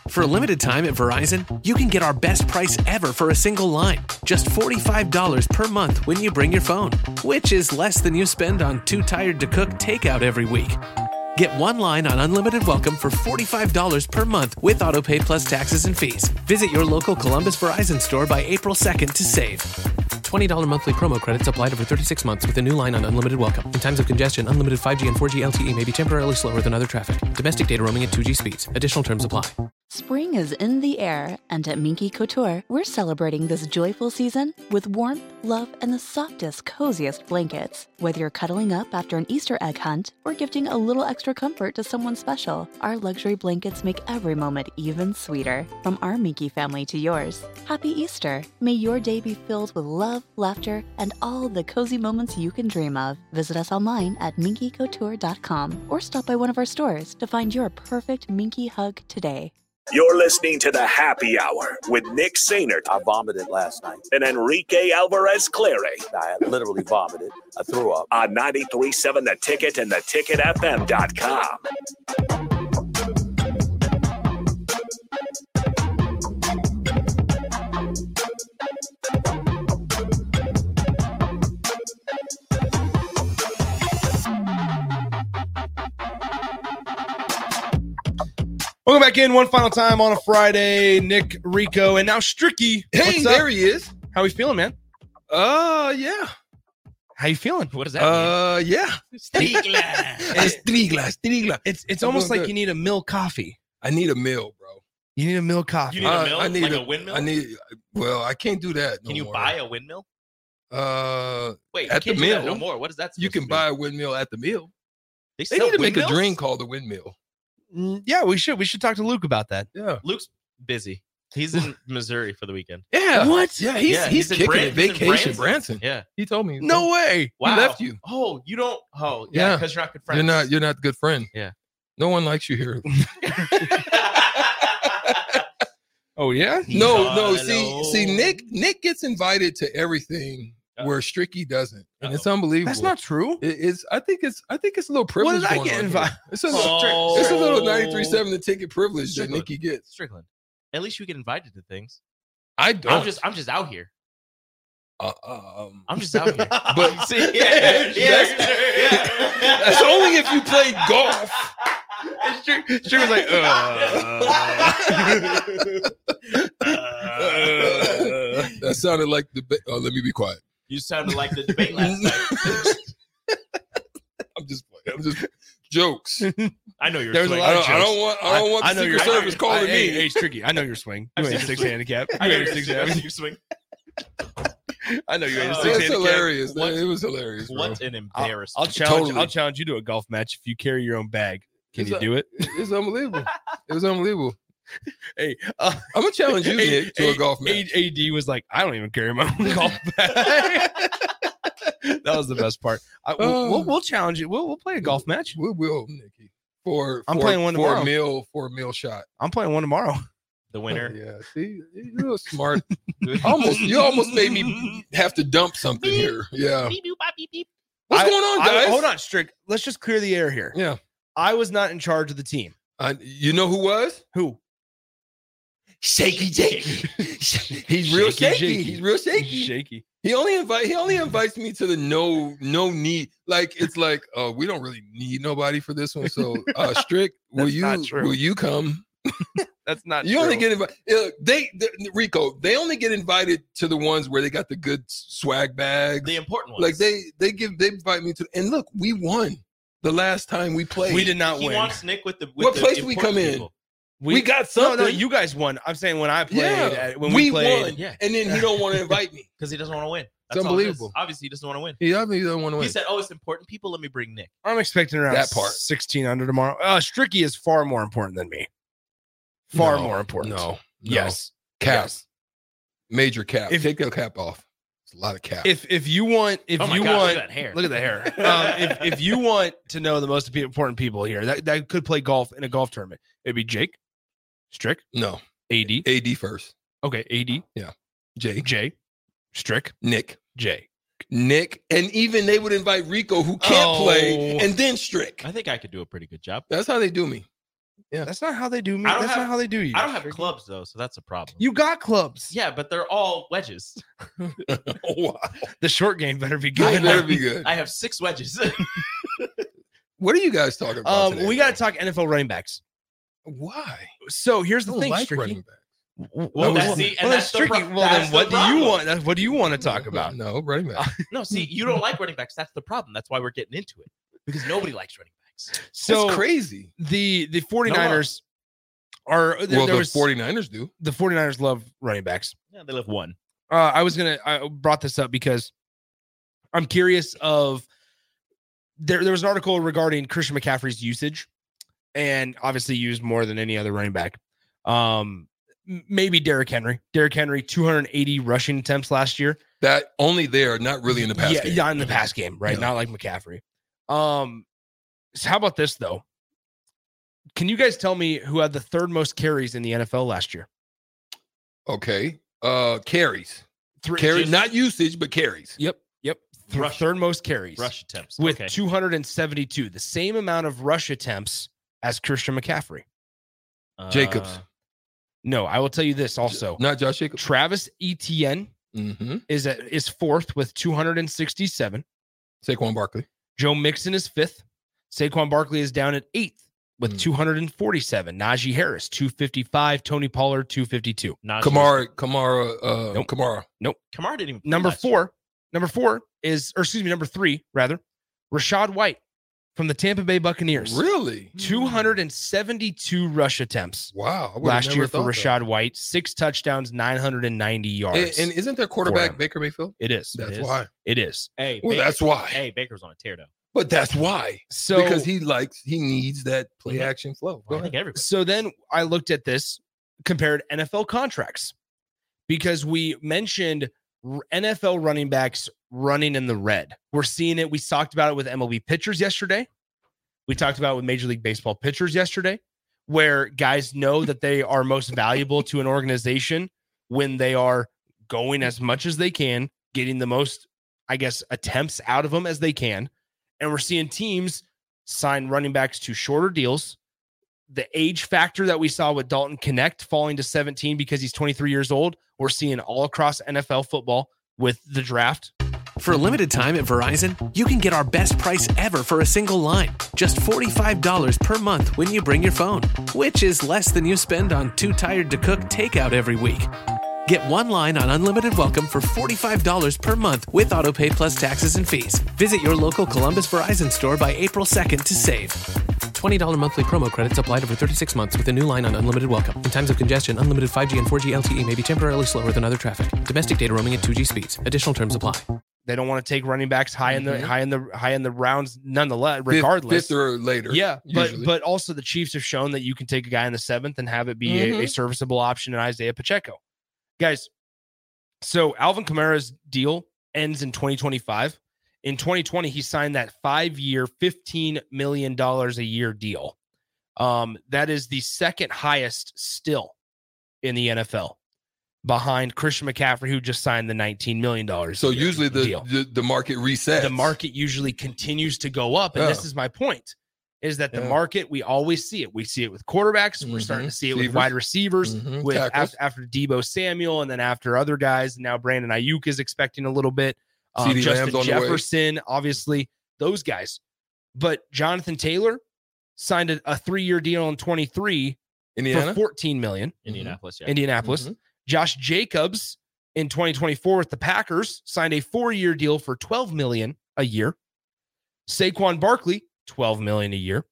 For a limited time at Verizon, you can get our best price ever for a single line. Just $45 per month when you bring your phone, which is less than you spend on Too Tired to Cook takeout every week. Get one line on Unlimited Welcome for $45 per month with AutoPay plus taxes and fees. Visit your local Columbus Verizon store by April 2nd to save. $20 monthly promo credits applied over 36 months with a new line on Unlimited Welcome. In times of congestion, unlimited 5G and 4G LTE may be temporarily slower than other traffic. Domestic data roaming at 2G speeds. Additional terms apply. Spring is in the air, and at Minky Couture, we're celebrating this joyful season with warmth, love, and the softest, coziest blankets. Whether you're cuddling up after an Easter egg hunt or gifting a little extra comfort to someone special, our luxury blankets make every moment even sweeter. From our Minky family to yours, Happy Easter! May your day be filled with love, laughter, and all the cozy moments you can dream of. Visit us online at minkycouture.com or stop by one of our stores to find your perfect Minky hug today. You're listening to the Happy Hour with Nick Sainert. I vomited last night. And Enrique Alvarez Clary. I literally vomited. I threw up. On 93.7 The Ticket and theticketfm.com. Welcome back in one final time on a Friday. Nick, Rico, and now Stricky. Hey, there he is. How we feeling, man? Yeah. How you feeling? What does that mean? Yeah. Strigla. It's almost like you need a mill coffee. I need a meal, bro. You need a mill coffee. You need a mill? I need like a windmill? I can't do that. Can you buy a windmill? Wait, at you the can't do that mill. no more. What is that? You can buy a windmill at the mill. They They need to make a drink called a windmill. Yeah, we should. We should talk to Luke about that. Yeah. Luke's busy. He's in Missouri for the weekend. Yeah. What? Yeah, he's in kicking it. he's in Vacation, Branson. Yeah. He told me. No way. Wow. He left you. Oh, you don't. Oh, yeah, Yeah. because you're not good friends. You're not a good friend. Yeah. No one likes you here. Oh yeah. No. See, Nick gets invited to everything where Stricky doesn't, and it's unbelievable. That's not true. I think it's a little privilege. What did I going get on invited? here. It's a little 93.7 the ticket privilege that Nicky gets. Strickland. At least you get invited to things. I don't. I'm just out here. I'm just out here. But See, yeah. that's only if you play golf. She was like, That sounded like the. Let me be quiet. You sounded like the debate last night. I'm just jokes. I know you're. There's a lot of I don't want the Secret Service calling me. Hey, it's tricky. I know your swing. I've You ain't seen a six your swing. handicap. I You know ain't a you're six swing. handicap. You swing. I know you ain't a six That's handicap. hilarious. What? It was hilarious. Bro. What an embarrassment! I'll challenge you to a golf match if you carry your own bag. Can you do it? It's unbelievable. It was unbelievable. Hey, I'm gonna challenge you, Nick, to a golf match. AD was like, I don't even carry my own golf bag. That was the best part. We'll challenge you. We'll play a golf match. We will, Nicky. I'm playing one tomorrow. For a meal shot. I'm playing one tomorrow. The winner. Yeah, see, you're smart. You almost made me have to dump something here. Yeah. What's going on, guys? Hold on, Strick. Let's just clear the air here. Yeah. I was not in charge of the team. You know who was? Who? Shaky Jakey. He's real shaky. He's real shaky. Shaky. He only invites me to the no need. Like it's like, we don't really need nobody for this one. So Strick, will you come? That's not you true. Only get invited. Rico, they only get invited to the ones where they got the good swag bags. The important ones. Like they invite me to, and look, we won the last time we played. We did not win. He wants Nick with the what place we come in? We got something. No, you guys won. I'm saying when I played, when we played, won, and then he don't want to invite me because he doesn't want to win. It's unbelievable. Obviously, he doesn't want to win. He obviously doesn't want to win. He said, "Oh, it's important people. Let me bring Nick." I'm expecting around that part 16 under tomorrow. Stricky is far more important than me. Far more important. No. Yes. Cap. Yes. Major cap. Take the cap off. It's a lot of cap. If you want, look at that hair. Look at the hair. If you want to know the most important people here that could play golf in a golf tournament, it'd be Jake, Strick. No. AD first. Okay. AD. Yeah. Jay. Strick. Nick. Jay. Nick. And even they would invite Rico, who can't play, and then Strick. I think I could do a pretty good job. That's how they do me. That's not how they do me. I don't That's have- not how they do you. I don't have clubs though, so that's a problem. You got clubs. Yeah, but they're all wedges. Wow. The short game better be It good. better be good. I have 6 wedges. What are you guys talking about today? We got to talk NFL running backs. Why? So here's I the don't thing, like Stricky. running back. Well, that's that's the- and that's that's the tricky. pro- Well, that's then what the do you problem. want? What do you want to talk about? No, running back. No, see, you don't like running backs. That's the problem. That's why we're getting into it because nobody likes running backs. So That's crazy. the 49ers are Well, there the was 49ers do. the 49ers love running backs. Yeah, they live one. I brought this up because I'm curious of there was an article regarding Christian McCaffrey's usage and obviously used more than any other running back. Maybe Derrick Henry. Derrick Henry, 280 rushing attempts last year. That only there, not really in the past game. Yeah, in the pass game, right? Yeah. Not like McCaffrey. So how about this though? Can you guys tell me who had the third most carries in the NFL last year? Okay. Carries. Three, Carries, not usage, but carries. Yep. Rush. Third most carries. Rush attempts with Okay. 272, the same amount of rush attempts as Christian McCaffrey. Jacobs. No, I will tell you this also. Not Josh Jacobs. Travis Etienne Mm-hmm. is fourth with 267. Saquon Barkley. Joe Mixon is fifth. Saquon Barkley is down at eighth with 247. Najee Harris, 255. Tony Pollard, 252. Kamara. Nope. Kamara. Kamara didn't even play Number last year. number three, Rashad White from the Tampa Bay Buccaneers. Really? 272 rush attempts Wow. I would've last never year for thought Rashad White. 6 touchdowns, 990 that. yards. And isn't their quarterback him. Baker Mayfield? It is. That's is. why. It is. Hey, Well, Baker- that's why. Hey, Baker's on a tear though. But that's why. So Because he needs that play action flow. Go I think ahead. everybody. So then I looked at this, compared NFL contracts, because we mentioned NFL running backs running in the red. We're seeing it. We talked about it with MLB pitchers yesterday. We talked about it with Major League Baseball pitchers yesterday, where guys know that they are most valuable to an organization when they are going as much as they can, getting the most, I guess, attempts out of them as they can. And we're seeing teams sign running backs to shorter deals. The age factor that we saw with Dalton Connect falling to 17 because he's 23 years old, we're seeing all across NFL football with the draft. For a limited time at Verizon, you can get our best price ever for a single line. Just $45 per month when you bring your phone, which is less than you spend on Too Tired to Cook takeout every week. Get one line on Unlimited Welcome for $45 per month with AutoPay plus taxes and fees. Visit your local Columbus Verizon store by April 2nd to save. $20 monthly promo credits applied over 36 months with a new line on Unlimited Welcome. In times of congestion, unlimited 5G and 4G LTE may be temporarily slower than other traffic. Domestic data roaming at 2G speeds. Additional terms apply. They don't want to take running backs high in the rounds, nonetheless, regardless. Fifth or later. Yeah, usually. but also the Chiefs have shown that you can take a guy in the 7th and have it be a serviceable option in Isaiah Pacheco. Guys, so Alvin Kamara's deal ends in 2025. In 2020, he signed that 5-year, $15 million a year deal. That is the second highest still in the NFL, behind Christian McCaffrey, who just signed the $19 million. So usually deal. the market resets. The market usually continues to go up. And this is my point, is that the market, we always see it. We see it with quarterbacks. We're starting to see it with wide receivers, with after Deebo Samuel, and then after other guys. Now Brandon Ayuk is expecting a little bit. Justin Jefferson, obviously, those guys. But Jonathan Taylor signed a 3-year deal in 23 Indiana? for $14 million. Indianapolis. Yeah. Indianapolis. Josh Jacobs in 2024 with the Packers signed a 4-year deal for $12 million a year. Saquon Barkley, $12 million a year.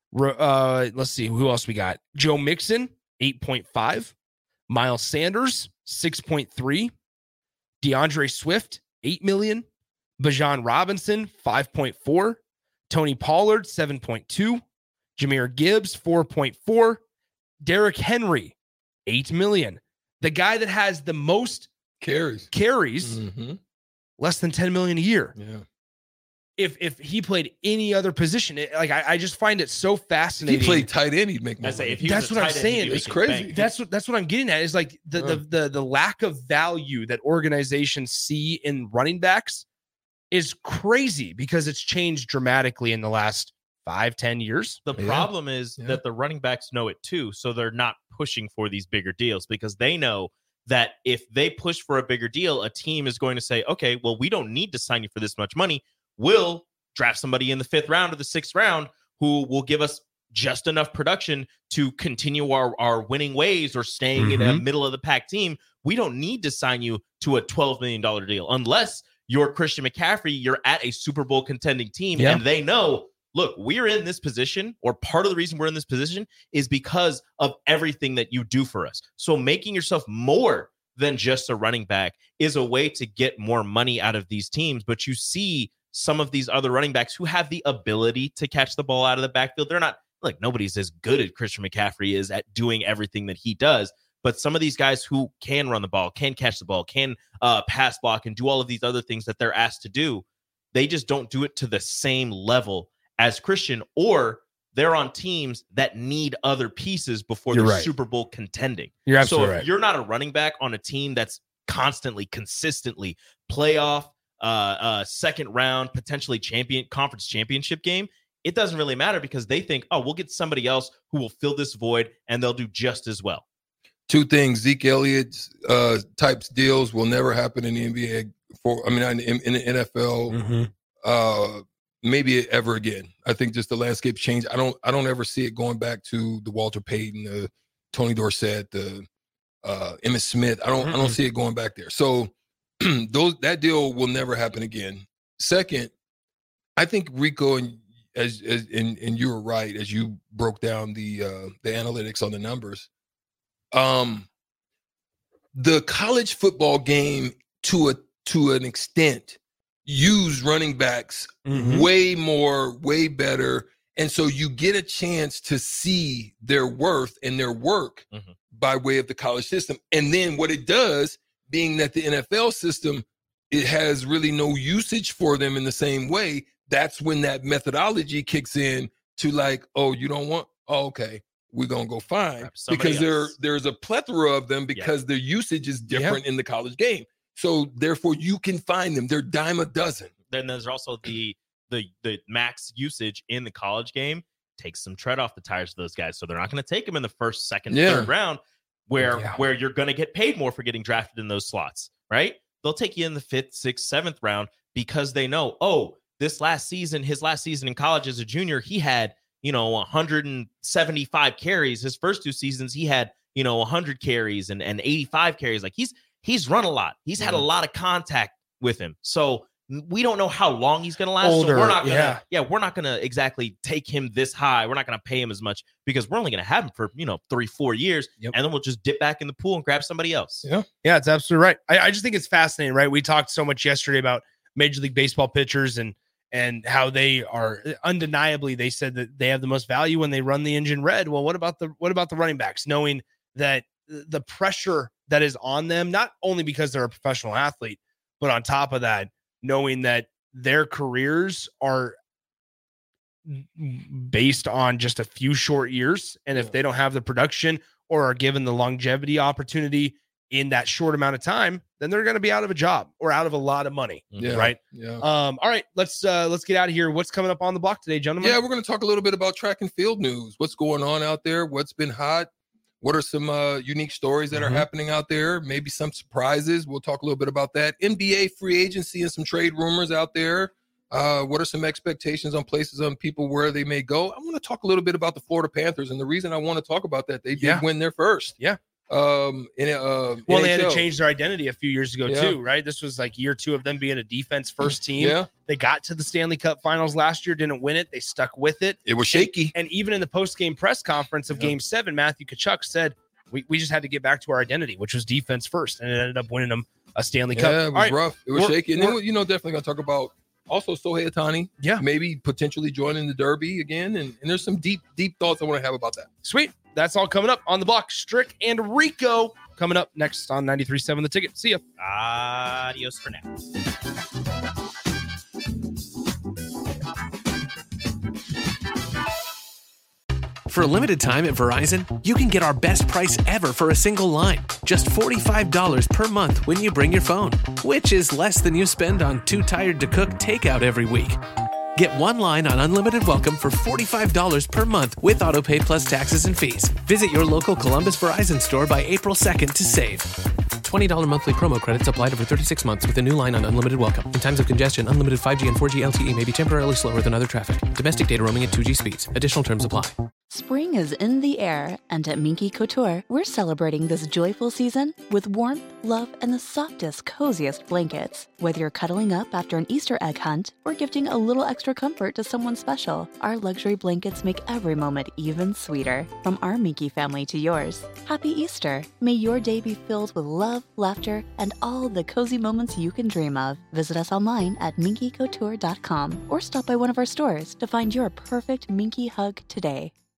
Let's see who else we got. Joe Mixon, 8.5. Miles Sanders, 6.3. DeAndre Swift, $8 million. Bijan Robinson, 5.4. Tony Pollard, 7.2. Jahmyr Gibbs, 4.4. Derrick Henry, $8 million. The guy that has the most carries, less than $10 million a year. Yeah. If he played any other position, I just find it so fascinating. If he played tight end, he'd make more money. That's what I'm saying. It's crazy. That's what I'm getting at. Is like the lack of value that organizations see in running backs is crazy, because it's changed dramatically in the last 5-10 years. The problem is that the running backs know it too, so they're not pushing for these bigger deals because they know that if they push for a bigger deal, a team is going to say, okay, well, we don't need to sign you for this much money. We'll draft somebody in the 5th round or the 6th round who will give us just enough production to continue our winning ways or staying in a middle of the pack team. We don't need to sign you to a $12 million deal unless you're Christian McCaffrey, you're at a Super Bowl contending team, and they know, look, we're in this position, or part of the reason we're in this position is because of everything that you do for us. So making yourself more than just a running back is a way to get more money out of these teams. But you see some of these other running backs who have the ability to catch the ball out of the backfield. They're not, like, nobody's as good as Christian McCaffrey is at doing everything that he does. But some of these guys who can run the ball, can catch the ball, can pass block, and do all of these other things that they're asked to do, they just don't do it to the same level as Christian, or they're on teams that need other pieces before they're Super Bowl contending. You're absolutely so if you're not a running back on a team that's constantly, consistently playoff, second round, potentially conference championship game, it doesn't really matter because they think, oh, we'll get somebody else who will fill this void and they'll do just as well. 2 things: Zeke Elliott's types deals will never happen in the NBA. In the NFL, maybe ever again. I think just the landscape changed. I don't ever see it going back to the Walter Payton, the Tony Dorsett, the Emmitt Smith. I don't see it going back there. So that deal will never happen again. Second, I think Rico and you were right as you broke down the analytics on the numbers. The college football game to an extent use running backs way more, way better. And so you get a chance to see their worth and their work by way of the college system. And then what it does, being that the NFL system, it has really no usage for them in the same way. That's when that methodology kicks in to like, oh, you don't want, oh, okay, we're going to go find. Because there's a plethora of them because their usage is different in the college game. So therefore you can find them. They're dime a dozen. Then there's also the max usage in the college game takes some tread off the tires of those guys. So they're not going to take them in the 1st, 2nd, 3rd round where you're going to get paid more for getting drafted in those slots, right? They'll take you in the 5th, 6th, 7th round because they know, oh, his last season in college as a junior, he had, 175 carries. His first 2 seasons, he had, 100 carries and 85 carries. Like he's run a lot. He's had a lot of contact with him. So we don't know how long he's going to last. So we're not going we're not going to exactly take him this high. We're not going to pay him as much because we're only going to have him for, 3-4 years. And then we'll just dip back in the pool and grab somebody else. Yeah, it's absolutely right. I just think it's fascinating, right? We talked so much yesterday about Major League Baseball pitchers and how they are undeniably, they said that they have the most value when they run the engine red. Well, what about the running backs, knowing that the pressure that is on them, not only because they're a professional athlete, but on top of that, knowing that their careers are based on just a few short years. And if they don't have the production or are given the longevity opportunity in that short amount of time, then they're going to be out of a job or out of a lot of money. Right. All right, let's get out of here. What's coming up on the block today, gentlemen? Yeah, we're going to talk a little bit about track and field news. What's going on out there? What's been hot? What are some unique stories that are happening out there? Maybe some surprises. We'll talk a little bit about that. NBA free agency and some trade rumors out there. What are some expectations on places, on people, where they may go? I want to talk a little bit about the Florida Panthers. And the reason I want to talk about that, they did win their first. They had to change their identity a few years ago too, right? This was like year 2 of them being a defense first team. They got to the Stanley Cup Finals last year, didn't win it. They stuck with it. It was shaky. And even in the post-game press conference of Game 7, Matthew Tkachuk said, we just had to get back to our identity, which was defense first, and it ended up winning them a Stanley Cup. Yeah, it was rough. It was shaky. And then, definitely going to talk about also Shohei Ohtani. Maybe potentially joining the Derby again. And there's some deep thoughts I want to have about that. Sweet. That's all coming up on the block. Strick and Rico coming up next on 93.7 The Ticket. See ya. Adios for now. For a limited time at Verizon, you can get our best price ever for a single line. Just $45 per month when you bring your phone, which is less than you spend on Too Tired to Cook takeout every week. Get one line on unlimited welcome for $45 per month with AutoPay plus taxes and fees. Visit your local Columbus Verizon store by April 2nd to save. $20 monthly promo credits applied over 36 months with a new line on unlimited welcome. In times of congestion, unlimited 5G and 4G LTE may be temporarily slower than other traffic. Domestic data roaming at 2G speeds. Additional terms apply. Spring is in the air, and at Minky Couture, we're celebrating this joyful season with warmth, love, and the softest, coziest blankets. Whether you're cuddling up after an Easter egg hunt or gifting a little extra comfort to someone special, our luxury blankets make every moment even sweeter. From our Minky family to yours, Happy Easter! May your day be filled with love, laughter, and all the cozy moments you can dream of. Visit us online at minkycouture.com or stop by one of our stores to find your perfect Minky hug today.